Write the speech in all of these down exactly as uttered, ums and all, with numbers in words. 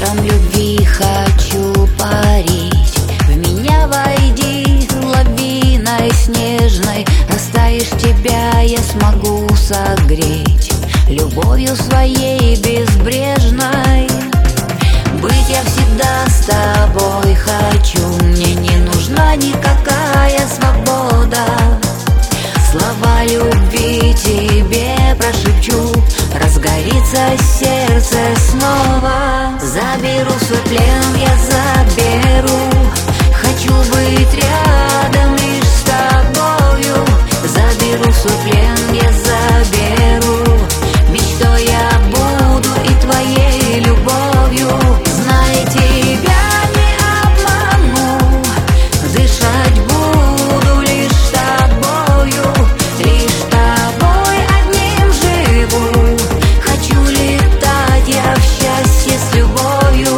ветром любви хочу парить. В меня войди лавиной снежной, растаешь тебя я смогу согреть любовью своей безбрежной. Быть я всегда с тобой хочу, мне не нужна никакая свобода. Слова любви тебе прошепчу, разгорится сердце снова. Заберу свой плен, я заберу, хочу быть рядом лишь с тобою. Заберу свой плен, я заберу, мечтой я буду и твоей любовью. Знай, тебя не обману, дышать буду лишь с тобою. Лишь с тобой одним живу, хочу летать я в счастье с любовью.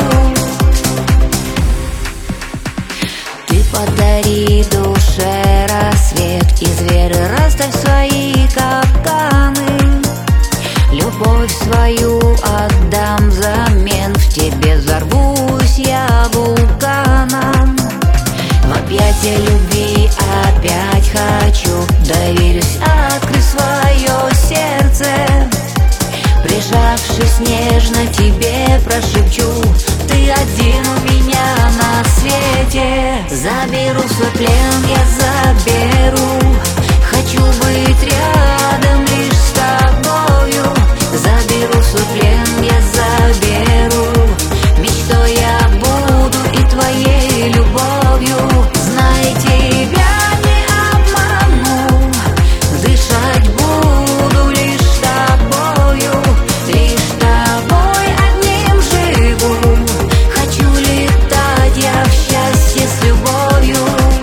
Ты подари душе рассвет, из веры расставь свои капканы. Любовь свою отдам взамен, в тебе взорвусь я вулканом. В объятия любви опять хочу, доверюсь, открыть свое сердце. Прижавшись нежно тебе прошепчу, ты один у меня на свете. Заберу свой плен, я заберу, хочу быть рядом лишь с тобою. Заберу свой плен, я заберу, мечтой я буду и твоей любовью. Знай, тебя не обману, дышать буду лишь с тобою. Лишь с тобой одним живу, хочу летать я в счастье с любовью.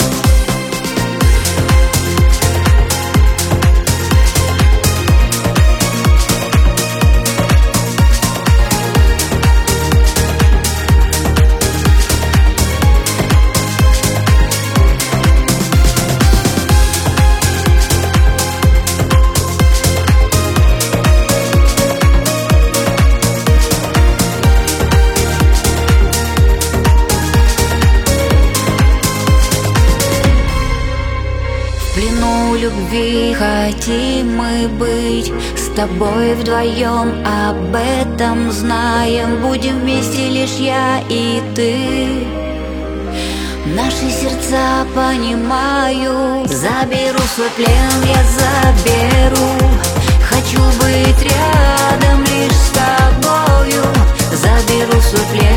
В плену любви хотим мы быть, с тобой вдвоем об этом знаем. Будем вместе лишь я и ты, наши сердца понимаю. Заберу свой плен, я заберу, хочу быть рядом лишь с тобою. Заберу свой плен,